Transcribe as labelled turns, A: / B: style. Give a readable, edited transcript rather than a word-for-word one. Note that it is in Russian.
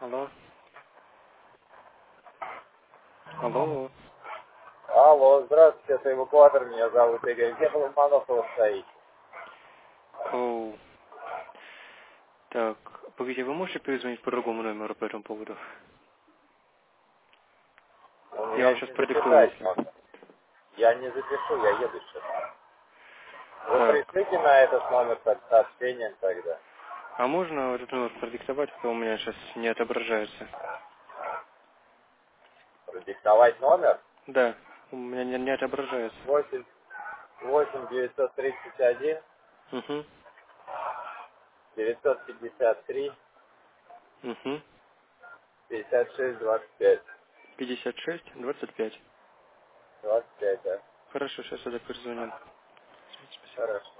A: Алло. Алло.
B: Алло, здравствуйте, это эвакуатор, меня зовут Игорь. Где Ломоносова стоит?
A: Оу. Так, погодите, вы можете перезвонить по другому номеру по этому поводу?
B: У
A: Я
B: меня
A: вам сейчас
B: не
A: продиктую,
B: записать
A: если.
B: можно. Я не запишу, я еду сейчас. Вы
A: Так,
B: пришлите на этот номер так, сообщением тогда.
A: а можно этот номер продиктовать, а то у меня сейчас не отображается?
B: Продиктовать номер
A: Да, у меня не отображается.
B: 8 931
A: Угу.
B: 953
A: Угу.
B: 56 25.
A: 56-25.
B: 25, да.
A: Хорошо, сейчас я перезвоню. Спасибо.
B: Хорошо.